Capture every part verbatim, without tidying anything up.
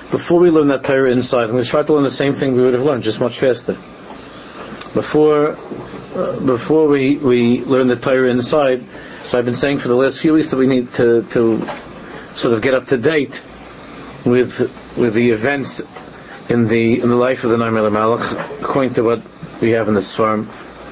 before we learn that Torah inside, I'm going to try to learn the same thing we would have learned, just much faster. Before, uh, before we, we learn the Torah inside, so I've been saying for the last few weeks that we need to, to sort of get up to date with with the events in the in the life of the Noam Elimelech, according to what we have in this farm.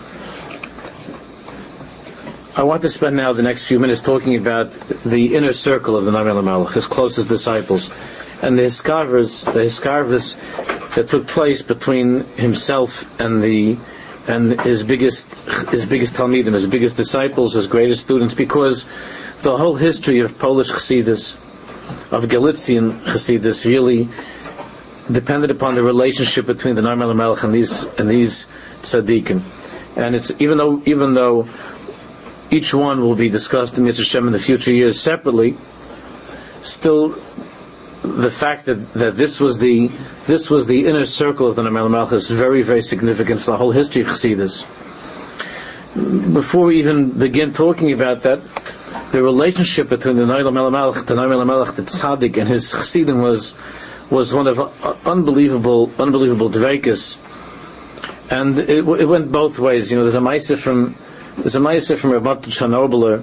I want to spend now the next few minutes talking about the inner circle of the Noam Elimelech, his closest disciples, and the hiskarvas, the hiskarvas that took place between himself and the and his biggest his biggest talmidim, his biggest disciples, his greatest students, because the whole history of Polish Chassidus, of Galician Chassidus, really depended upon the relationship between the Noam Elimelech and these and these tzaddikim. And it's even though even though each one will be discussed in Mitzvah Shem in the future years separately, still the fact that, that this was the this was the inner circle of the Noam Elimelech is very, very significant for the whole history of Chassidus. Before we even begin talking about that, the relationship between the Noam Elimelech, the Noam Elimelech, the tzaddik, and his chassidim was was one of unbelievable, unbelievable dveikus, and it, it went both ways. You know, there's a ma'aseh from there's a ma'aseh from Rav Matan Chernobyler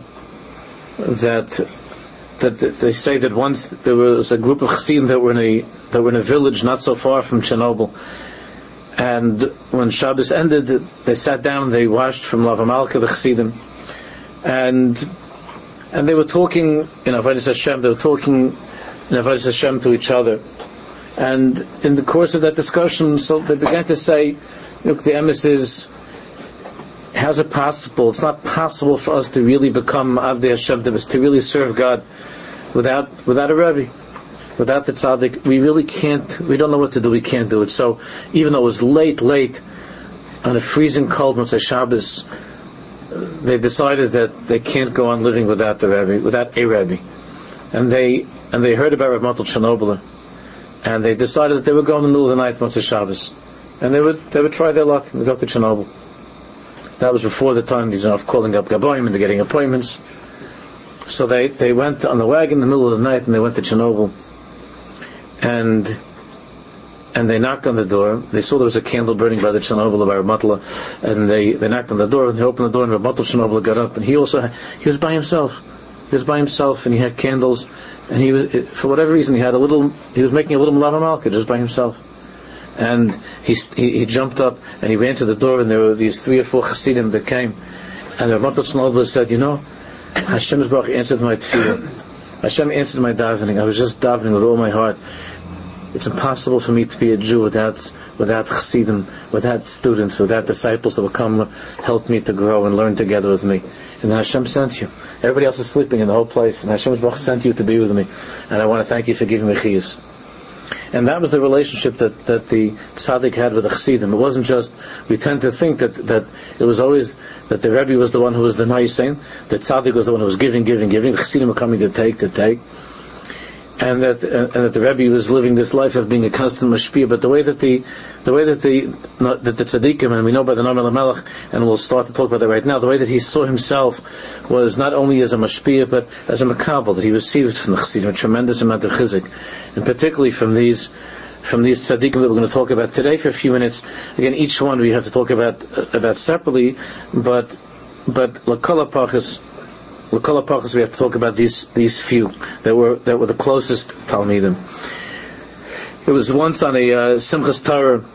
that that they say that once there was a group of chassidim that were in a that were in a village not so far from Chernobyl, and when Shabbos ended, they sat down, they washed from Lava Malka, the chassidim, and and they were talking in Avodas Hashem. They were talking in Avodas Hashem to each other, and in the course of that discussion, so they began to say, "Look, the emes is, how's it possible? It's not possible for us to really become Avdei Hashem, to really serve God without without a Rebbe, without the tzaddik. We really can't. We don't know what to do. We can't do it." So even though it was late, late on a freezing cold Motzei Shabbos, they decided that they can't go on living without the Rebbe, without a Rebbe, and they and they heard about Rav Matan Chernobyler, and they decided that they would go in the middle of the night Motzei Shabbos, and they would they would try their luck and go to Chernobyl. That was before the time of calling up Gaboim and getting appointments. So they, they went on the wagon in the middle of the night and they went to Chernobyl, and and they knocked on the door. They saw there was a candle burning by the Chernobyl by Rav Matla, and they, they knocked on the door, and they opened the door, and Rav Matla Chernobyl got up, and he also he was by himself. He was by himself, and he had candles, and he was, for whatever reason, he had a little. He was making a little Lava Malka just by himself. And he, he he jumped up and he ran to the door, and there were these three or four chassidim that came, and Rav Matan Chernobyl said, "You know, Hashem's Baruch answered my tefillah. Hashem answered my davening. I was just davening with all my heart. It's impossible for me to be a Jew without without chassidim, without students, without disciples that will come help me to grow and learn together with me. And then Hashem sent you. Everybody else is sleeping in the whole place, and Hashem's Baruch sent you to be with me. And I want to thank you for giving me chiyus." And that was the relationship that, that the tzaddik had with the chassidim. It wasn't just, we tend to think that, that it was always that the Rebbe was the one who was the naisein, the tzaddik was the one who was giving, giving, giving, the chassidim were coming to take, to take, and that and that the Rebbe was living this life of being a constant mashpia. But the way that the the way that the that the tzaddikim, and we know by the Noam Elimelech, and we'll start to talk about that right now, the way that he saw himself was not only as a mashpia but as a makabel, that he received from the chassidim a tremendous amount of chizuk, and particularly from these from these tzaddikim that we're going to talk about today for a few minutes. Again, each one we have to talk about about separately, but but l'kol hapachas. L'kol hapachas, we have to talk about these these few that were that were the closest talmidim. It was once on a uh, Simchas Torah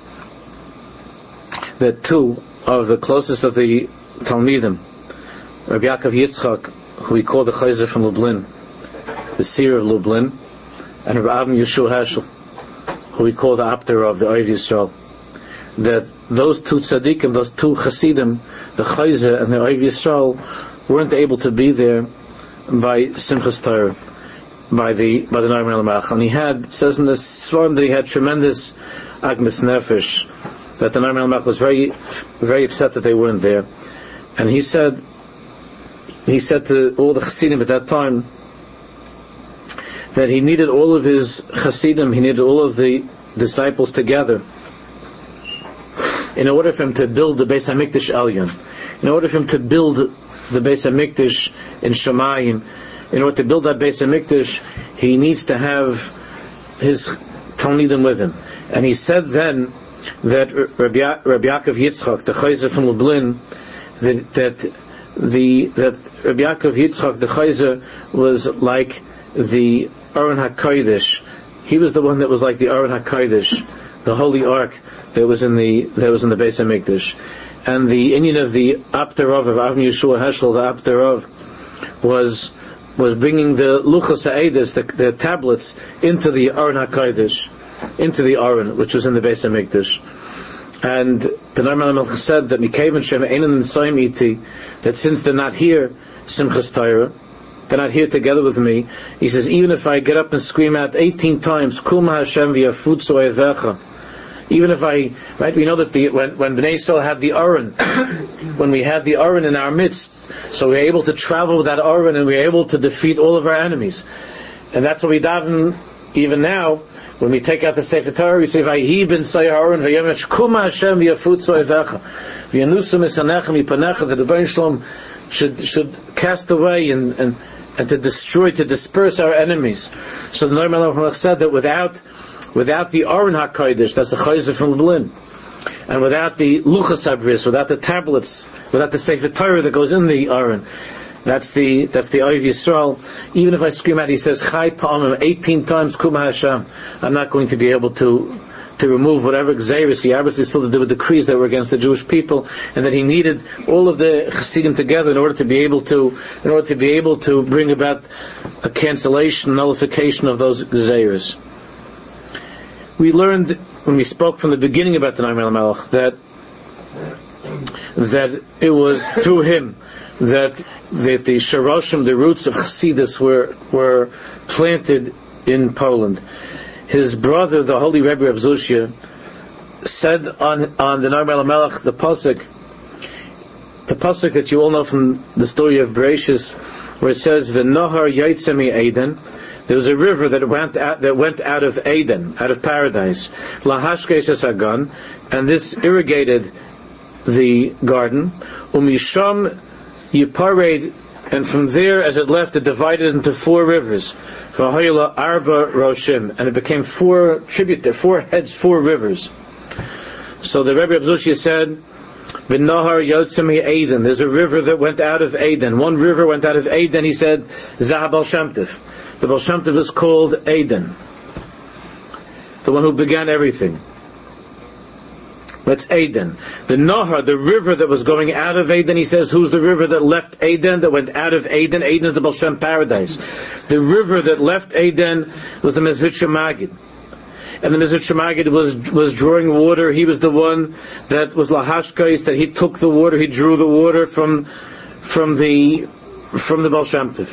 that two of the closest of the talmidim, Rabbi Yaakov Yitzchak, who we call the Chayzer from Lublin, the seer of Lublin, and Rabbi Avram Yeshua Heschel, who we call the Apter of the Oiv Yisrael, that those two tzaddikim, those two chassidim, the Chayzer and the Oiv Yisrael, weren't able to be there by Simchas Torah, by the by the Noam Elimelech. And he had, it says in the Svarim that he had tremendous agmas nefesh, that the Noam Elimelech was very very upset that they weren't there. And he said he said to all the chassidim at that time that he needed all of his chassidim, he needed all of the disciples together in order for him to build the Beis HaMikdash Elyon, in order for him to build the Beis HaMikdash in Shamayim. In order to build that Beis HaMikdash, he needs to have his Talmidim with him. And he said then that Rabbi, ya- Rabbi Yaakov Yitzchak, the Chayzer from Lublin, that, that the that Rabbi Yaakov Yitzchak, the Chayzer, was like the Aron HaKodesh. He was the one that was like the Aron HaKodesh, the holy ark that was in the that was in the Beis HaMikdash. And the Indian of the Apterov of Avnei Yeshua Heschel, the Apterov, was was bringing the Luchos HaEdes, the, the tablets, into the Aron HaKodesh, into the Aron, which was in the Beis HaMikdash. And the Noam HaMelech said that Mikaven Shem Einan Nitzayim Iti, that since they're not here, Simchas Torah, they're not here together with me, he says, even if I get up and scream out eighteen times, Kulma Hashem v'yafutzu oyevecha, even if I, right, we know that the, when, when Bnei Yisrael had the Aron, when we had the Aron in our midst, so we were able to travel with that Aron and we were able to defeat all of our enemies. And that's what we daven even now, when we take out the Sefer Torah, we say, Vayhi ben Sayar Aron v'yemech kuma Hashem v'yafutzu oyevecha v'yanusum esanechem mipanecha, that the Rebbeinu Shalom should, should cast away and, and, and to destroy, to disperse our enemies. So the Noam HaMelech said that without Without the Aron HaKodesh, that's the Chayzer from Lublin, and without the Luchos HaBris, without the tablets, without the Sefer Torah that goes in the Aron, that's the that's the Oyev Yisrael. Even if I scream out, he says Chai Pa'amim eighteen times Kuma Hashem, I'm not going to be able to to remove whatever Gzeiris he obviously still to do with decrees that were against the Jewish people, and that he needed all of the Chassidim together in order to be able to in order to be able to bring about a cancellation, nullification of those Gzeiris. We learned when we spoke from the beginning about the Noam HaMelech that that it was through him that that the Sharoshim, the roots of Chassidus, were were planted in Poland. His brother, the Holy Rebbe Reb Zushya, said on on the Noam HaMelech the pasuk, the pasuk that you all know from the story of Bereshis, where it says V'nohar Yaitze mi'Eden. There was a river that went out, that went out of Eden, out of paradise, Lahashkes Esagan, and this irrigated the garden. Umisham Yipared, and from there, as it left, it divided into four rivers. V'hayla Arba Roshim, and it became four tributaries, four heads, four rivers. So the Rebbe Abzushia said, V'nahar Yotzemi Eden. There's a river that went out of Eden. One river went out of Eden. He said, Zah Baal Shem Tov. The Baal Shem Tov is called Eden, the one who began everything. That's Eden. The Nahar, the river that was going out of Eden, he says, who's the river that left Eden, that went out of Eden? Eden is the Baal Shem paradise. The river that left Eden was the Mezritcha Magid. And the Mezritcha Magid was was drawing water. He was the one that was Lahashkais, that he took the water, he drew the water from from the from the Baal Shem Tov.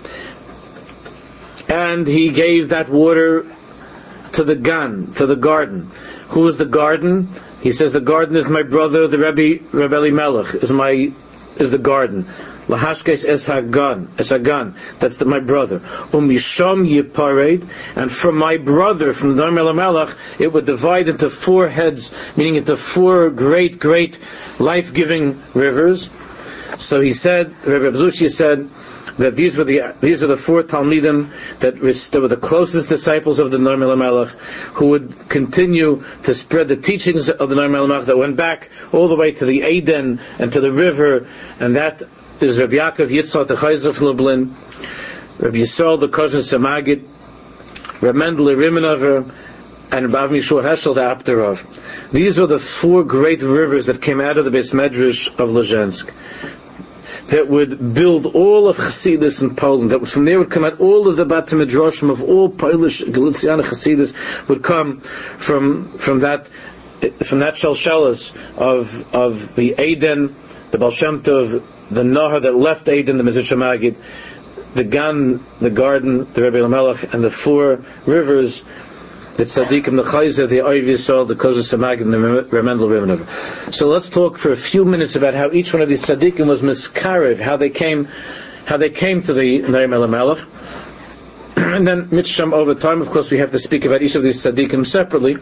And he gave that water to the Gan, to the garden. Who is the garden? He says the garden is my brother, the Rebbe Rebbe Elimelech is my is the garden. Lahashkes es hagan, es hagan. That's the, my brother. Umisham yipared, and from my brother, from the Noam HaMelech, it would divide into four heads, meaning into four great, great, life-giving rivers. So he said, Rebbe Abzushia said, that these were the these are the four Talmidim that were the closest disciples of the Noam HaMelech, who would continue to spread the teachings of the Noam HaMelech that went back all the way to the Eden and to the river, and that is Rabbi Yaakov Yitzchak the Chayzer from Lublin, Rabbi Yisrael the Kozhen Samagid, Rabbi Mendel Rimenover, and Rabbi Yeshua Heschel the Apterov. These are the four great rivers that came out of the Beis Medrash of Lezhensk, that would build all of Chassidus in Poland, that from there would come out all of the Batei Midrashim of all Polish Galician Chassidus would come from from that from that Shalshelas of of the Eden, the Baal Shem Tov, the Nahar that left Eden, the Mezritcha Magid, the Gan, the garden, the Rebbe Elimelech, and the four rivers, the Tzadikim, the Chayzer, the Oyev Yisrael, the Kozhen Samagid, and the Remendel Rimenover. So let's talk for a few minutes about how each one of these Tzadikim was miskarev, how they came, how they came to the Noam HaMelech. And then Mitcham over time, of course, we have to speak about each of these Tzadikim separately.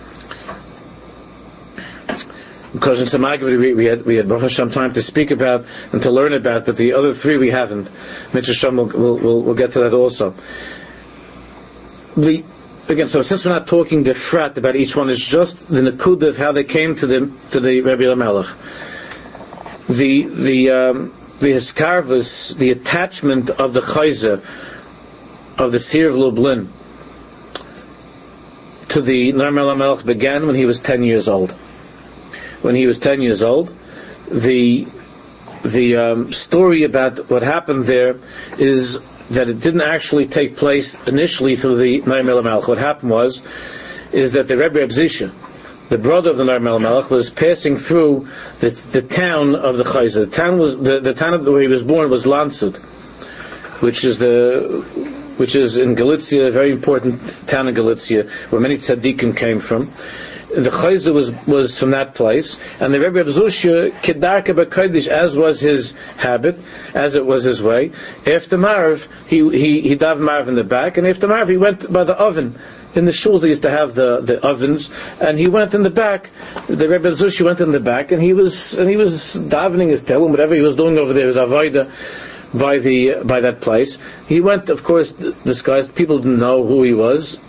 Because in Samagid we, we had we had Baruch Hashem time to speak about and to learn about, but the other three we haven't. Mitcham will will will we'll get to that also. The again, so since we're not talking the frat about each one, it's just the nakuda of how they came to the to the Rebbe Lamelech. The the um, the hiskarvus, the attachment of the chayzer of the Seer of Lublin to the Nar Lamelech began when he was ten years old. When he was ten years old, the the um, story about what happened there is that it didn't actually take place initially through the Nar Lamelech. What happened was, is that the Rebbe Abzisha, the brother of the Nar Lamelech, was passing through the, the town of the Chayzer. The town was the, the town of where he was born was Landshut, which is the which is in Galicia, a very important town in Galicia, where many tzaddikim came from. The Chayzer was was from that place, and the Rebbe Abzusha kedarka b'kodesh, as was his habit, as it was his way. After Marv, he he he daved Marv in the back, and after Marv, he went by the oven. In the shuls, they used to have the, the ovens, and he went in the back. The Rebbe Abzusha went in the back, and he was and he was davening his telum, whatever he was doing over there, his avodah by the by that place. He went, of course, disguised. People didn't know who he was.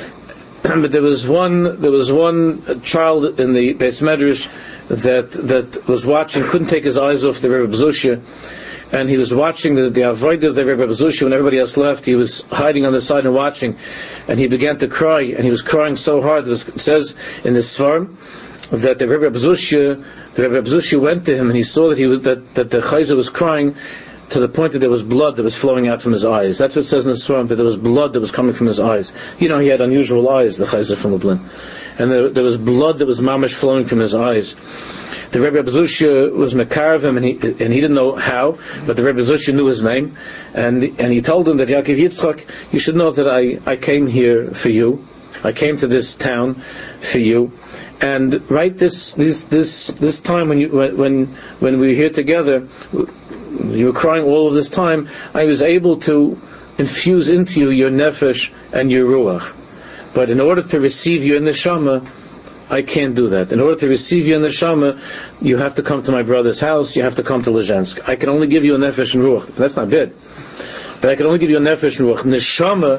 But there was one, there was one child in the Beis Medrash that that was watching, couldn't take his eyes off the Rebbe Abzusha, and he was watching the, the avodah of the Rebbe Abzusha. When everybody else left, he was hiding on the side and watching, and he began to cry, and he was crying so hard. It, was, it says in this farm that the Rebbe Abzusha, the Rebbe Abzusha went to him, and he saw that he was that that the chayzer was crying, to the point that there was blood that was flowing out from his eyes. That's what it says in the Swarm, that there was blood that was coming from his eyes. You know, he had unusual eyes, the Chayzer from Lublin. And there, there was blood that was mamash flowing from his eyes. The Rebbe Abzusha was Mekarav him, and he, and he didn't know how, but the Rebbe Abzusha knew his name, and and he told him that, Yaakov Yitzchak, you should know that I, I came here for you. I came to this town for you. And right this this this this time when you when when we were here together, you were crying all of this time, I was able to infuse into you your nefesh and your ruach. But in order to receive you in the neshama, I can't do that. In order to receive you in the neshama, you have to come to my brother's house, you have to come to Lezhensk. I can only give you a nefesh and ruach. That's not bad. But I can only give you a nefesh and ruach. Neshama,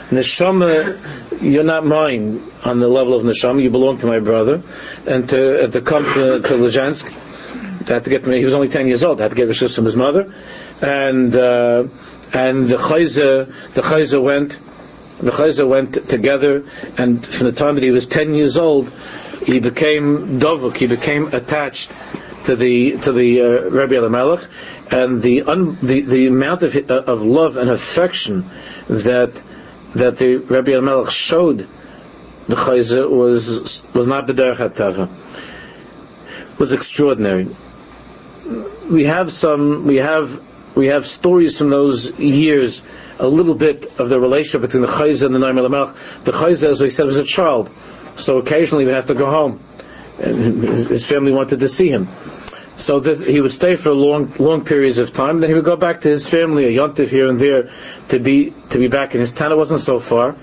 neshama, you're not mine on the level of neshama, you belong to my brother. And to, and to come to, to Lezhensk, I had to get, he was only ten years old. I had to get rishus from his mother, and uh, and the chayzer, the chayzer went, the chayzer went together, and from the time that he was ten years old, he became dovuk, he became attached to the to the uh, Rebbe Lamelech, and the, un, the the amount of of love and affection that that the Rebbe Lamelech showed the chayzer was was not b'derech hatava, was extraordinary. We have some, we have, we have stories from those years, a little bit of the relationship between the Chayzer and the Nar Lamelech. The Chayzer, as we said, was a child, so occasionally we have to go home, and his, his family wanted to see him. So this, he would stay for long, long periods of time. Then he would go back to his family, a yontif here and there, to be to be back in his town. It wasn't so far,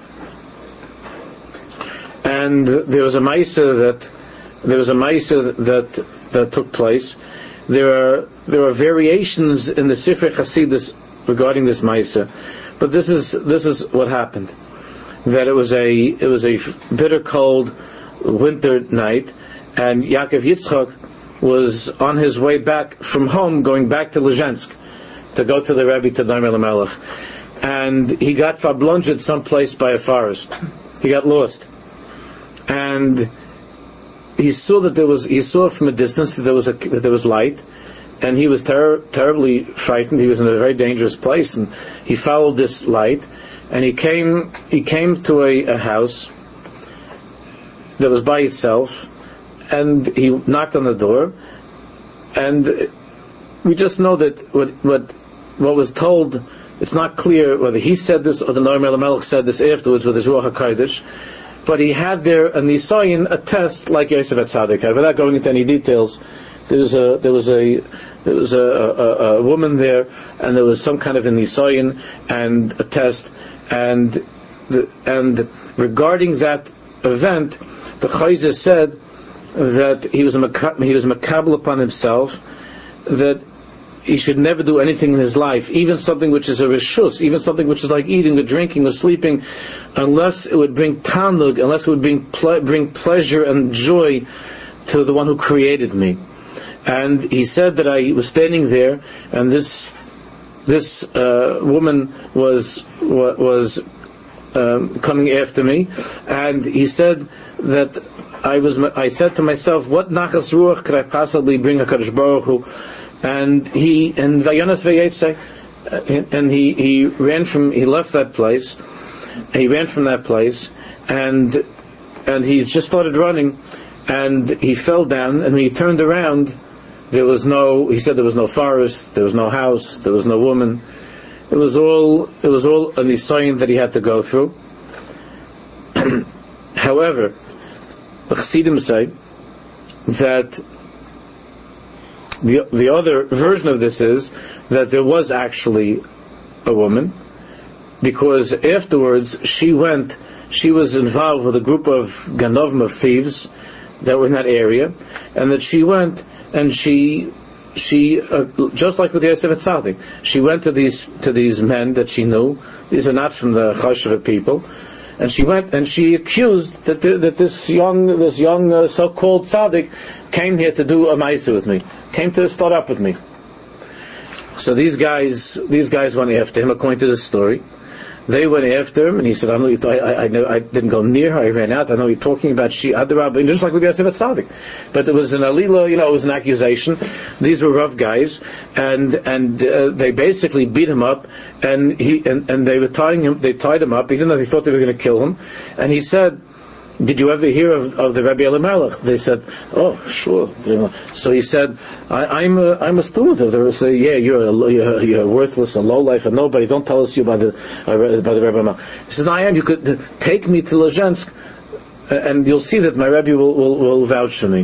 and there was a ma'aser that there was a ma'aser that that took place. There are there are variations in the Sifrei Chasidus regarding this ma'aser, but this is this is what happened. That it was a it was a bitter cold winter night, and Yaakov Yitzchak was on his way back from home, going back to Lezhensk to go to the Rebbe to Nar Lamelech, and he got fablonjed someplace by a forest. He got lost, and he saw that there was. He saw from a distance that there was a that there was light, and he was ter- terribly frightened. He was in a very dangerous place, and he followed this light, and he came. He came to a, a house that was by itself, and he knocked on the door, and we just know that what what what was told. It's not clear whether he said this or the Nar Lamelech said this afterwards with his Ruach HaKodesh. But he had there a nisayin, a test like Yosef HaTzadik had. Without going into any details, there was a there was a there was a, a, a woman there, and there was some kind of a nisayin and a test, and the, and regarding that event, the Chayzer said that he was a he was makabel upon himself that he should never do anything in his life, even something which is a reshus, even something which is like eating or drinking or sleeping, unless it would bring tanug, unless it would bring ple- bring pleasure and joy to the one who created me. And he said that I was standing there, and this this uh, woman was was um, coming after me, and he said that I was. I said to myself, "What nachas ruach could I possibly bring a Kadosh Baruch Hu?" And he and Vayonas Vayetze, and he he ran from he left that place, he ran from that place, and and he just started running, and he fell down, and when he turned around, there was no. He said there was no forest, there was no house, there was no woman. It was all it was all an nisayon that he had to go through. However, the Chassidim say that the the other version of this is that there was actually a woman, because afterwards she went, she was involved with a group of ganovim, of thieves that were in that area, and that she went and she she uh, just like with Yosef Atzadik, she went to these to these men that she knew. These are not from the Choshev people. And she went and she accused that the, that this young this young uh, so-called tzaddik came here to do a ma'aseh with me, came to start up with me. So these guys these guys went after him, according to the story. They went after him, and he said, "I know you th- I, I, I, I didn't go near her. I ran out. I know you're talking about she Adarab, just like with Yosef Atzadik." But it was an alila, you know, it was an accusation. These were rough guys, and and uh, they basically beat him up, and he and, and they were tying him. They tied him up. He didn't know. They thought they were going to kill him, and he said, "Did you ever hear of, of the Rabbi Elimelech?" They said, "Oh, sure." So he said, I, "I'm a, I'm a student of the." They say, "Yeah, you're a, you're, you're worthless, a lowlife, a nobody. Don't tell us you by the uh, by the Rabbi Elimelech." He says, "No, I am. You could uh, take me to Lezhensk, uh, and you'll see that my Rebbe will, will, will vouch for me."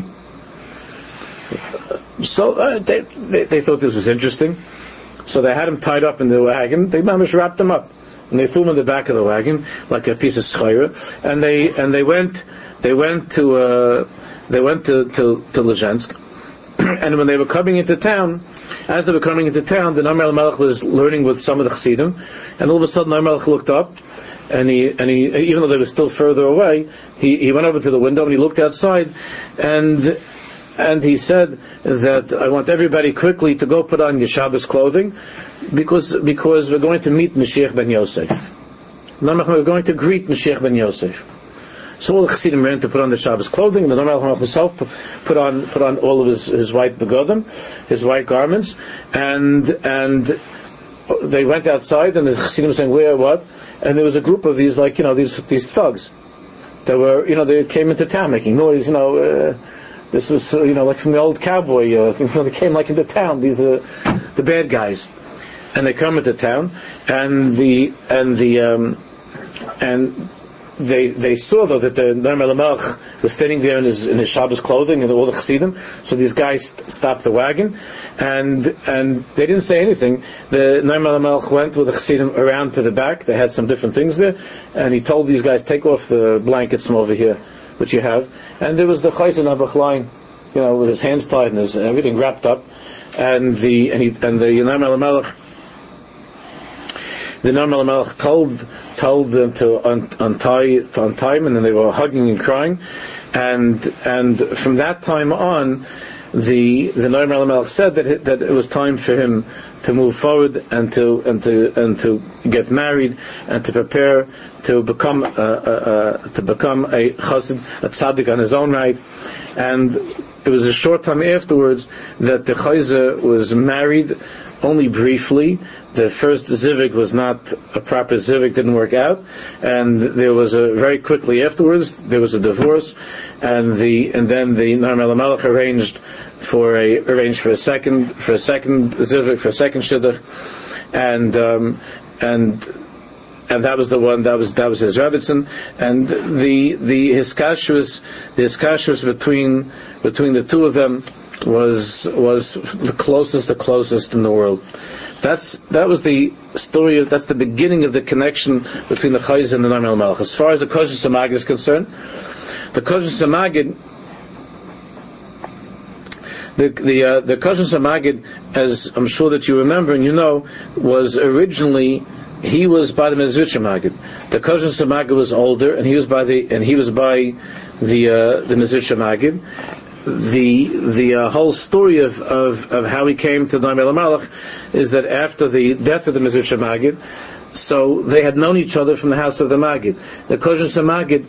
So uh, they, they they thought this was interesting. So they had him tied up in the wagon. They mamish wrapped him up. And they threw him in the back of the wagon like a piece of schayra, and they and they went they went to uh, they went to to, to Lezhensk, and when they were coming into town, as they were coming into town, the Noam Elimelech was learning with some of the Chassidim, and all of a sudden Noam Elimelech looked up, and he and he even though they were still further away, he, he went over to the window and he looked outside, and and he said that I want everybody quickly to go put on your Shabbos clothing, because because we're going to meet Mashiach ben Yosef. We're going to greet Mashiach ben Yosef. So all the Chassidim ran to put on the Shabbos clothing, and the Noam himself put on put on all of his, his white begodim, his white garments, and and they went outside, and the Chassidim were saying, "Where, what?" And there was a group of these, like you know, these these thugs that were, you know, they came into town making noise, you know. Uh, This was, uh, you know, like from the old cowboy. Uh, they came like into town. These are the bad guys, and they come into town, and the and the um, and they they saw though that the Noam Elimelech was standing there in his in his Shabbos clothing and all the Chassidim. So these guys st- stopped the wagon, and and they didn't say anything. The Noam Elimelech went with the Chassidim around to the back. They had some different things there, and he told these guys, "Take off the blankets from over here, which you have." And there was the Chayzen Abuch lying, you know, with his hands tied and his everything wrapped up, and the and he and the Noam Elimelech, the Noam Elimelech told told them to un, untie to untie him, and then they were hugging and crying, and and from that time on, the the Noam Elimelech said that it, that it was time for him to move forward and to and to and to get married and to prepare to become uh, uh, uh, to become a chassid, a tzaddik on his own right. And it was a short time afterwards that the chayzer was married, only briefly. The first zivig was not a proper zivig, didn't work out, and there was a very quickly afterwards there was a divorce, and the and then the Noam Elimelech arranged for a arranged for a second for a second zivig for a second shidduch, and um, and. And that was the one. That was that was his Rebbetzin, and the the hiskashrus the hiskashrus between between the two of them was was the closest the closest in the world. That's that was the story. Of, that's the beginning of the connection between the Chayz and the Noam Elimelech. As far as the Koshus HaMagid is concerned, the Koshus HaMagid The the uh, the Kosher Samagid, as I'm sure that you remember and you know, was originally he was by the Mezritcher Magid. The Kosher Samagid was older, and he was by the and he was by the uh, the Mezritcher Magid. The the uh, whole story of, of, of how he came to Noam Elimelech is that after the death of the Mezritcher Magid, so they had known each other from the house of the Magid. The Kosher Samagid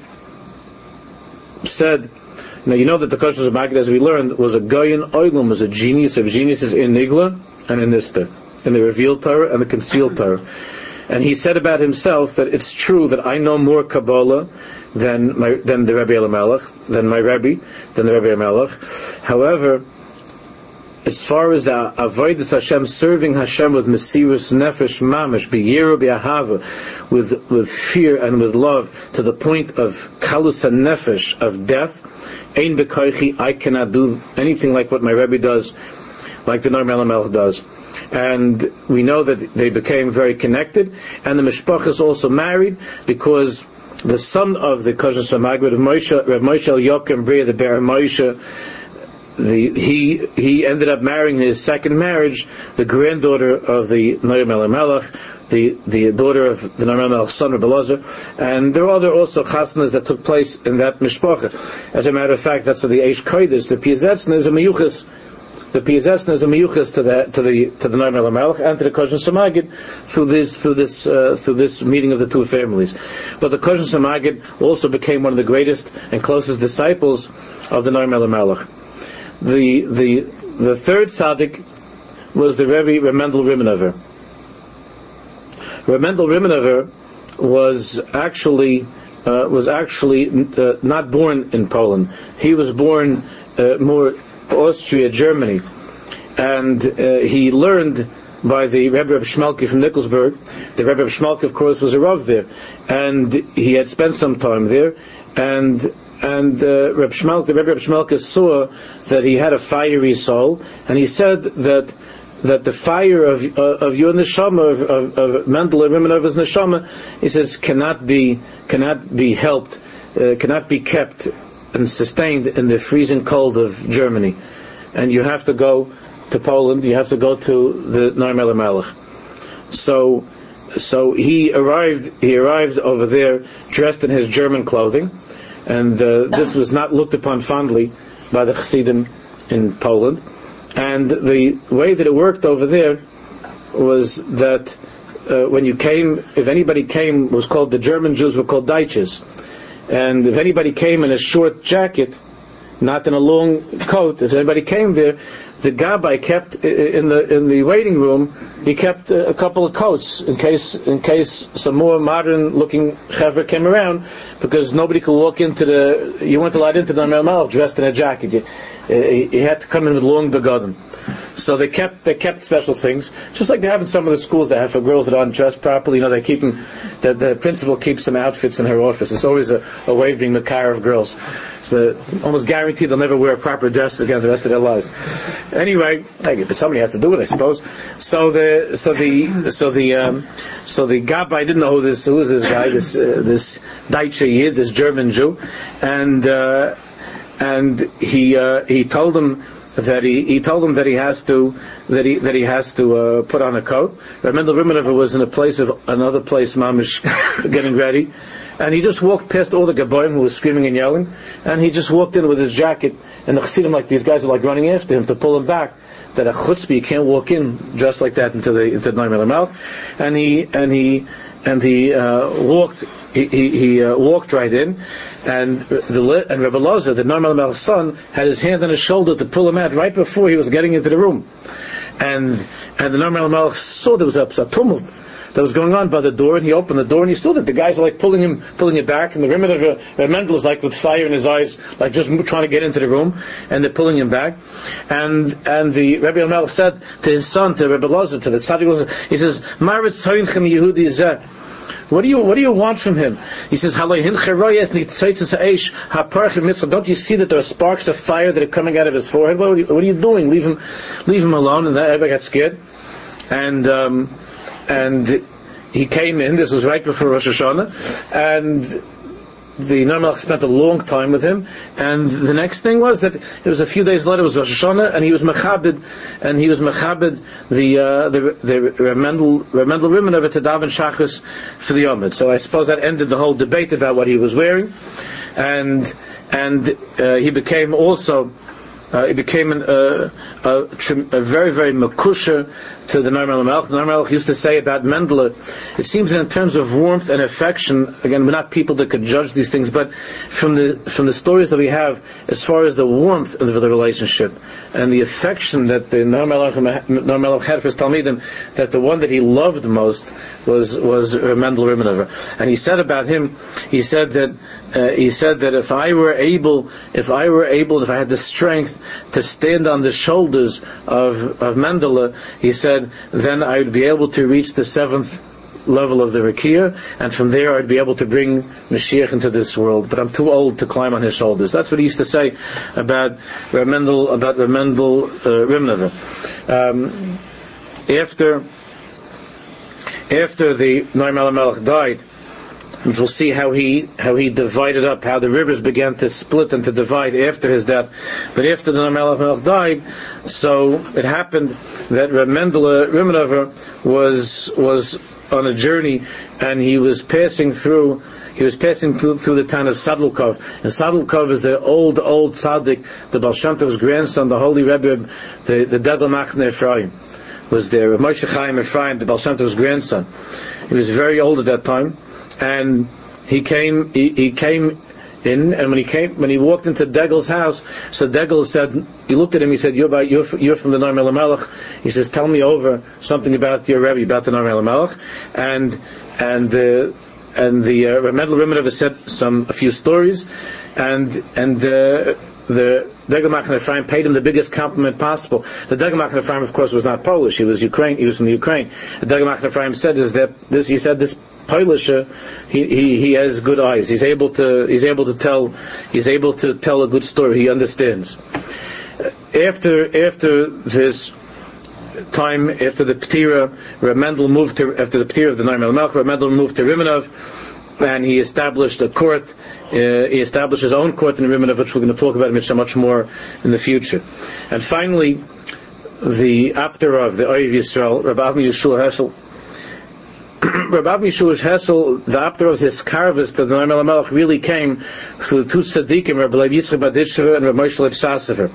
said, now you know that the Kosher Samagid, as we learned, was a Goyin Oilum, was a genius of geniuses in Nigla and in Nister, in the revealed Torah and the concealed Torah. And he said about himself that it's true that I know more Kabbalah than my, than the Rebbe Elimelech, than my Rebbe, than the Rebbe Elimelech. However, as far as the Avodas Hashem, serving Hashem with Mesirus Nefesh Mamish, B'yiru B'Ahava, with with fear and with love, to the point of Kalus Nefesh, of death, Ein B'Koichi, I cannot do anything like what my Rebbe does, like the Noam Elimelech does. And we know that they became very connected, and the Mishpach is also married, because the son of the Kosher Samagid, Rav Moshe, Rav Moshe Yokem Bria, the Ber Moshe, the, he he ended up marrying his second marriage, the granddaughter of the Noam Elimelech, the the daughter of the Noam Elimelech's son, Rebbe Elazar, and there were other also chasnas that took place in that mishpacha. As a matter of fact, that's what the Eish Kodesh, the Piazetzna, is a miyuchas. The Piazetzna is a miyuchas to the to the to the Noam Elimelech and to the Kosher Samagid through this through this uh, through this meeting of the two families. But the Kosher Samagid also became one of the greatest and closest disciples of the Noam Elimelech. The the the third tzaddik was the Rebbe Reb Mendel Rimenover. Reb Mendel Rimenover was actually uh, was actually uh, not born in Poland. He was born uh, more Austria, Germany, and uh, he learned by the Rebbe Reb Shmelke from Nikolsburg. The Rebbe Reb Shmelke, of course, was a Rav there, and he had spent some time there, and and uh, Reb Shmelke, the Rebbe Reb Shmelke saw that he had a fiery soul, and he said that that the fire of uh, of your neshama, of, of, of Mendel Rimenover's neshama, he says, cannot be cannot be helped, uh, cannot be kept and sustained in the freezing cold of Germany, and you have to go to Poland. You have to go to the Noam Elimelech. So, so he arrived. He arrived over there dressed in his German clothing, and uh, this was not looked upon fondly by the Chassidim in Poland. And the way that it worked over there was that uh, when you came, if anybody came, was called the German Jews were called Deutsches. And if anybody came in a short jacket, not in a long coat, if anybody came there, the gabbai kept in the in the waiting room. He kept a couple of coats in case in case some more modern-looking chevra came around, because nobody could walk into the. You weren't allowed into the Noam Elimelech dressed in a jacket. You, you had to come in with long begotten. So they kept they kept special things, just like they have in some of the schools they have for girls that aren't dressed properly. You know, they keep them. The, the principal keeps some outfits in her office. It's always a, a way of being the car of girls. So almost guaranteed they'll never wear a proper dress again the rest of their lives. Anyway, but somebody has to do it, I suppose. So the so the so the um, so the gabbai didn't know who this who is this guy, this uh, this Deutsche Yid, this German Jew, and uh, and he uh, he told him. That he, he told him that he has to that he that he has to uh, put on a coat. Reb Mendel Rimenover was in a place of another place, mamish, getting ready, and he just walked past all the gaboim who were screaming and yelling, and he just walked in with his jacket, and the chassidim, like these guys are like running after him to pull him back. That a chutzpah, you can't walk in dressed like that into the into the Noam Elimelech, and he and he and he uh, walked. He, he, he uh, walked right in, and the and Rebbe Elazar, the Noam Elimelech's son, had his hand on his shoulder to pull him out right before he was getting into the room, and and the Noam Elimelech saw there was a, a tumult that was going on by the door, and he opened the door and he saw that the guys are like pulling him, pulling it back, and the Rimmer of Reb Mendel is like with fire in his eyes, like just trying to get into the room, and they're pulling him back, and and the Rebbe Elimelech said to his son, to Rebbe Elazar, to the tzaddik, he says, "Maritz hoinchem Yehudi zeh." What do you What do you want from him? He says, don't you see that there are sparks of fire that are coming out of his forehead? What are you, what are you doing? Leave him, leave him alone. And everybody got scared. And um, and he came in. This was right before Rosh Hashanah, and the Noam Melech spent a long time with him, and the next thing was that it was a few days later, it was Rosh Hashanah, and he was mechabed, and he was mechabed the uh, the the Remendel Remendel Rimanover to daven Shachris for the Yomid. So I suppose that ended the whole debate about what he was wearing, and and uh, he became also. Uh, he became an, uh, a, a very, very makusha to the Noam Melech. The Noam Melech used to say about Mendele, it seems that in terms of warmth and affection, again, we're not people that could judge these things, but from the from the stories that we have, as far as the warmth of the, the relationship and the affection that the Noam Melech had for his Talmidim, that the one that he loved most was was Mendel Rimanover. And he said about him, he said that uh, he said that if I were able, if I were able, if I had the strength to stand on the shoulders of of Mendele, he said, then I would be able to reach the seventh level of the Rakia, and from there I'd be able to bring Mashiach into this world. But I'm too old to climb on his shoulders. That's what he used to say about Remendel, about Remendel uh, Rimanover. Um, after after the Noam Melech died, which we'll see how he how he divided up, how the rivers began to split and to divide after his death. But after the Noam Melech died, so it happened that Remendel Rimanover was was on a journey, and he was passing through he was passing through, through the town of Sadlkov. And Sadlkov is the old old tzaddik, the Baal Shem Tov's grandson, the holy Rebbe, the the Degel Machne Ephraim was there. Moshe Chaim Ephraim, the Baal Shem Tov's grandson. He was very old at that time. And he came, he, he came in, and when he came, when he walked into Degel's house, so Degel said, he looked at him, he said, "You're, by, you're, you're from the Noam Melech." He says, "Tell me over something about your Rebbe, about the Noam Melech." And and uh, and the uh, Remendel Rimanover said some a few stories, and and uh, the Degel Machne Ephraim paid him the biggest compliment possible. The Degel Machne Ephraim, of course, was not Polish; he was Ukraine. He was from the Ukraine. The Degel Machne Ephraim said is that this. He said this Polish, uh, he, he he has good eyes. He's able to he's able to tell he's able to tell a good story. He understands. After after this time, after the Ptira, Remendel moved to after the Ptira of the Noam Melech, Remendel moved to Rimanov, and he established a court. Uh, he established his own court in Rimanov, which we're going to talk about much much more in the future. And finally, the Apterov, the Oiv Yisrael, Rabbi Avni Yeshua Heschel. Rabbi Avni Yeshua Heschel, the Apterov's his carvus to the Noam Melech really came through the two tzaddikim, Rabbi Lev Yitzchak Baditchever and Rabbi Moshe Leib Sassever.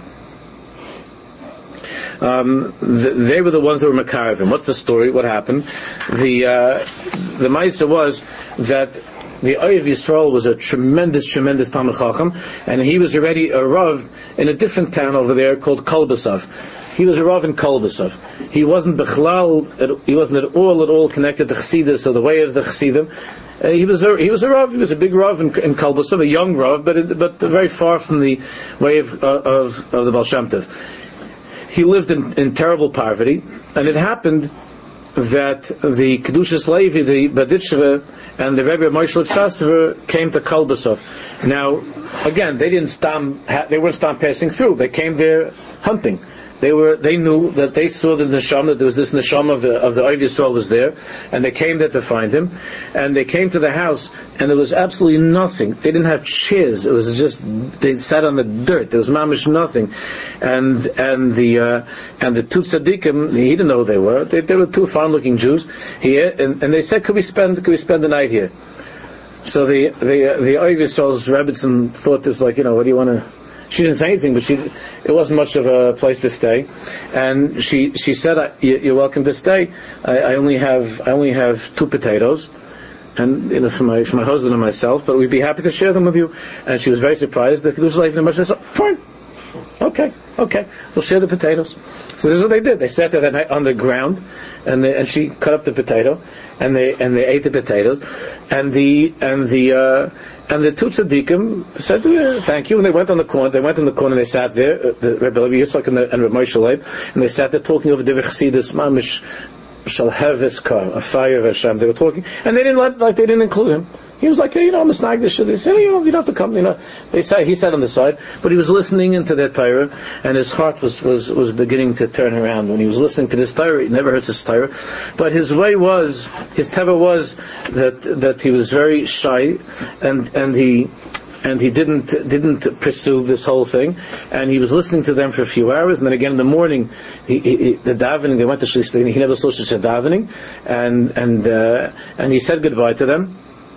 Um, th- they were the ones that were Makaravim. What's the story? What happened? The uh, the Maisa was that the Oiv Yisrael was a tremendous, tremendous Talmid Chacham, and he was already a Rav in a different town over there called Kolbasov. He was a Rav in Kolbasov. He wasn't Bechlal, he wasn't at all, at all connected to Chassidus or the way of the Chassidim. Uh, he was a, he was a Rav, he was a big Rav in, in Kolbasov, a young Rav, but it, but very far from the way of, of, of the Baal Shem Tov. He lived in, in terrible poverty, and it happened that the Kedushas Levi, the Baditchever, and the Rebbe Moshe Leib Sassever came to Kolbasov. Now, again, they didn't stam, they weren't stam passing through. They came there hunting. They were, they knew that they saw the neshama, that there was this neshama of the of the Oiv Yisrael was there, and they came there to find him. And they came to the house, and there was absolutely nothing. They didn't have chairs. It was just they sat on the dirt. There was mamish nothing. And and the uh, and the two tzaddikim, he didn't know who they were. They, they were two fine-looking Jews. He and, and they said, "Could we spend could we spend the night here?" So the the the Oiv Yisrael's Rebbitzin thought this, like, you know, what do you want to? She didn't say anything, but she, it wasn't much of a place to stay, and she she said, "You're welcome to stay. I, I only have I only have two potatoes, and you know, for my for my husband and myself, but we'd be happy to share them with you." And she was very surprised. The Kedushas Levi and said, "Fine, okay, okay, we'll share the potatoes." So this is what they did. They sat there that night on the ground, and they, and she cut up the potato, and they and they ate the potatoes, and the and the. Uh, And the two tzaddikim said, yeah, "Thank you." And they went on the corner. They went in the corner. and They sat there, uh, the Rebbe Levi Yitzchak and, the, and Rebbe Moshe Leib, and they sat there talking over Divrei Chassidus, mamish, shall have this car, a fire of Hashem. They were talking, and they didn't let, like they didn't include him. He was like, hey, you know, I'm a snagdish. They said, you know, you don't have to come. You know, they said he sat on the side, but he was listening into their Torah, and his heart was, was, was beginning to turn around when he was listening to this Torah. He never heard this Torah, but his way was, his teva was that that he was very shy, and and he. And he didn't didn't pursue this whole thing, and he was listening to them for a few hours, and then again in the morning, he, he, the davening. They went to Shlishlin. He never saw such a davening, and and uh, and he said goodbye to them.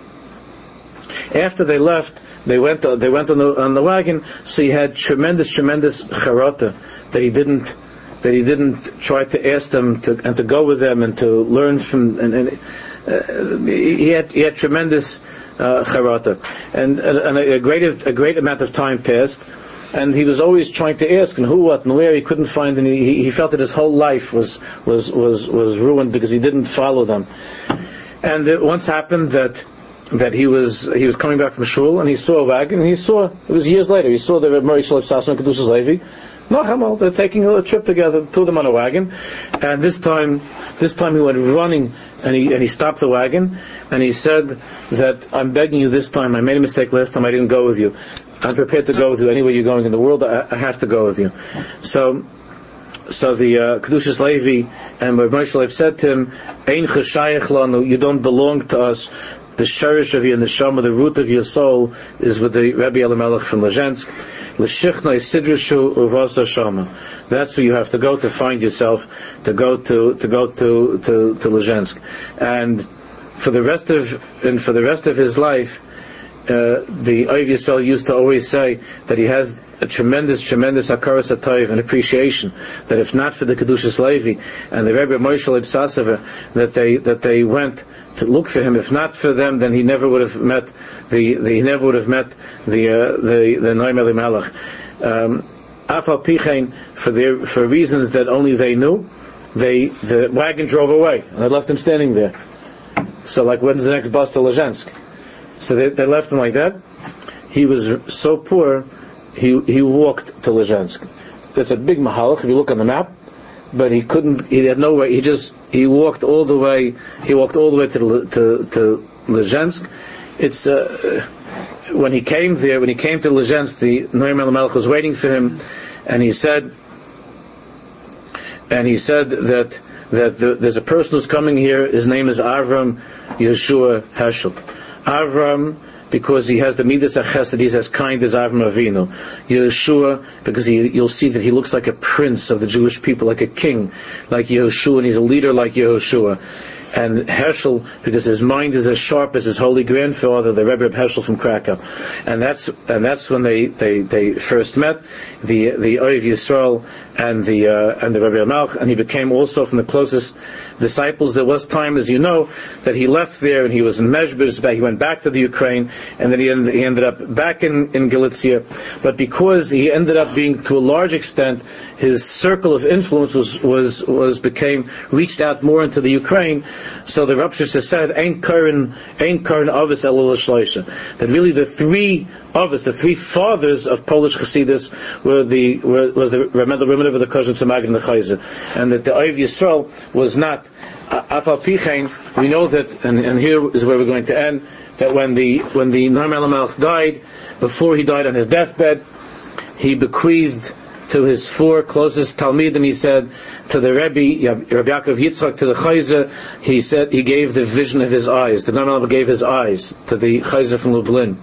After they left, they went they went on the on the wagon. So he had tremendous tremendous charata that he didn't that he didn't try to ask them to and to go with them and to learn from and, and uh, he had he had tremendous. Uh, charata, and, and a, a great a great amount of time passed, and he was always trying to ask and who, what, and where. He couldn't find any. He, he felt that his whole life was was was was ruined because he didn't follow them. And it once happened that that he was he was coming back from shul and he saw a wagon and he saw it was years later he saw the Reb Moshe Leib Sassman and Kedushas Levi. No, they're taking a trip together, two of them on a wagon, and this time, this time he went running, and he and he stopped the wagon, and he said that I'm begging you this time. I made a mistake last time. I didn't go with you. I'm prepared to go with you anywhere you're going in the world. I, I have to go with you. So, so the uh, Kedushas Levi and Reb Moshe Leib said to him, "Ein cheshayach lanu, you don't belong to us. The sherish of your neshama, the root of your soul, is with the Rebbe Elimelech from Lezhensk. L'shichna sidrashu uvasa shama. That's where you have to go to find yourself, to go to to go to to, to Lezhensk. And for the rest of and for the rest of his life, uh, the Oiv Yisrael used to always say that he has a tremendous, tremendous hakaras hatov and appreciation. That if not for the Kedushas Levi and the Rebbe Moshe Leib Sassava, that they that they went to look for him. If not for them, then he never would have met the, the he never would have met the uh, the the Noam Elimelech. Afal Pichein, for their for reasons that only they knew, they the wagon drove away and they left him standing there. So, like, when's the next bus to Lezhensk? So they, they left him like that. He was so poor, he he walked to Lezhensk. That's a big mahalach if you look on the map. But he couldn't. He had no way. He just he walked all the way. He walked all the way to to to Lezhensk. It's uh, when he came there. When he came to Lezhensk, the Noam Elimelech was waiting for him, and he said, and he said that that the, there's a person who's coming here. His name is Avram Yeshua Heschel. Avram, because he has the midas achesed, he's as kind as Avram Avinu. Yeshua, because he, you'll see that he looks like a prince of the Jewish people, like a king, like Yehoshua, and he's a leader like Yehoshua. And Herschel, because his mind is as sharp as his holy grandfather, the Rebbe Herschel from Krakow. And that's and that's when they, they, they first met, the the Oiv Yisrael and the uh, and the Rebbe Malch, and he became also from the closest disciples. There was time, as you know, that he left there and he was in Mezhbez, he went back to the Ukraine, and then he ended, he ended up back in, in Galicia. But because he ended up being, to a large extent, his circle of influence was was, was became reached out more into the Ukraine. So the Rav Sheshes said, "Ain't Karen, ain't Karen Avos Elul Shloisha." That really the three Avos, the three fathers of Polish Chassidus, were the were, was the Remendel Rimmer of the Kozhen Tzemag and the Chayzer, and that the Oiv Yisrael was not. Afal Pichein, we know that, and, and here is where we're going to end. That when the when the Noam Elimelech died, before he died on his deathbed, he bequeathed to his four closest Talmidim, he said, to the Rebbe, Rabbi Yaakov Yitzchak, to the Chayzer, he said, he gave the vision of his eyes. The Noam Elimelech gave his eyes to the Chayzer from Lublin.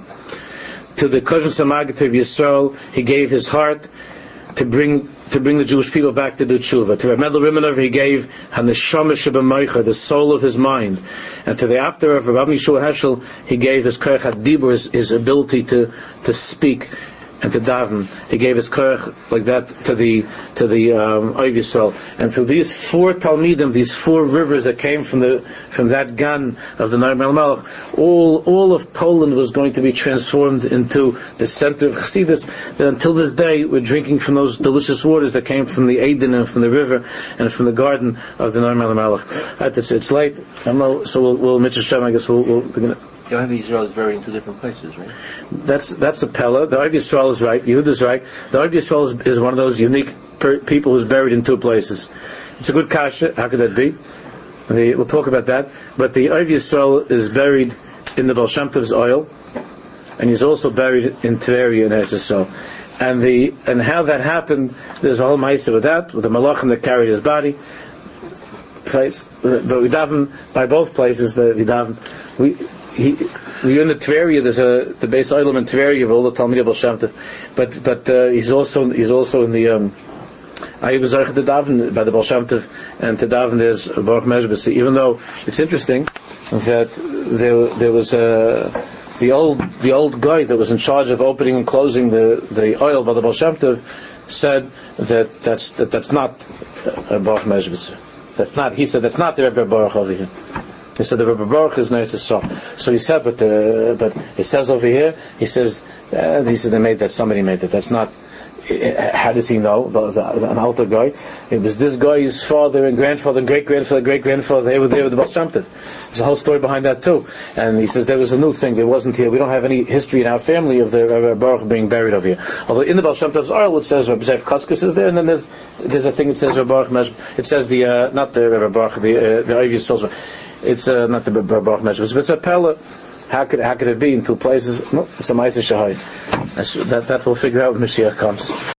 To the Kozhen Tzemag, to Yisrael, he gave his heart to bring to bring the Jewish people back to do tshuva. To Rabbi Mendel Rimmer, he gave Haneshama Shebemoicha, the soul of his mind. And to the Abder of Rabbi Yeshua Heschel, he gave his koach hadibur, his, his ability to to speak and to daven. He gave his koach like that to the to the um, Oiv Yisrael. And through these four Talmidim, these four rivers that came from the from that gan of the Noam Elimelech, all all of Poland was going to be transformed into the center of Chassidus. That until this day we're drinking from those delicious waters that came from the Eden and from the river and from the garden of the Noam Elimelech. It's, it's late. I know, so we'll, we'll Mitzvah Shem, I guess we'll, we'll begin. The Oiv Yisrael is buried in two different places, right? That's that's a Pella. The Oiv Yisrael is right. Yehuda is right. The Oiv Yisrael is, is one of those unique per, people who's buried in two places. It's a good kasha. How could that be? The, we'll talk about that. But the Oiv Yisrael is buried in the Baal Shem Tov's oil, and he's also buried in Tveria in Eretz Yisrael. And the and how that happened, there's a whole ma'aseh with that, with the malachim that carried his body. Place, but we daven by both places. That we daven, we he we in the Tveria. There's a the base oilam in Tveria of all the Talmidei Baal Shem Tov, but but uh, he's also he's also in the. Um, I was to daven by the Baal Shem Tov, and to daven there's Baruch Mezbus. Even though it's interesting that there there was a the old the old guy that was in charge of opening and closing the, the oil by the Baal Shem Tov said that that's that that's not a Baruch Mezbus. That's not. He said that's not the Rebbe Baruch over here. He said the Rebbe Baruch is Eretz Yisrael. So he said, but uh, but it says over here. He says uh, he said they made that. Somebody made that. That's not. How does he know? The, the, an altar guy. It was this guy's father and grandfather and great grandfather, great grandfather. They were there with the Baal Shem Tov. There's a whole story behind that too. And he says there was a new thing. There wasn't here. We don't have any history in our family of the Rebbe Baruch being buried over here. Although in the Baal Shem Tov's oil it says Rebbe Zev Kotzkus is there, and then there's there's a thing that says Rebbe Baruch. It says the uh, not the Rebbe Baruch, the uh, the Oiv Yisrael. It's uh, not the Rebbe Baruch Mezbus, but it's a pella. How could how could it be in two places? No, it's a ma'aseh shahai. That that we'll figure out when Mashiach comes.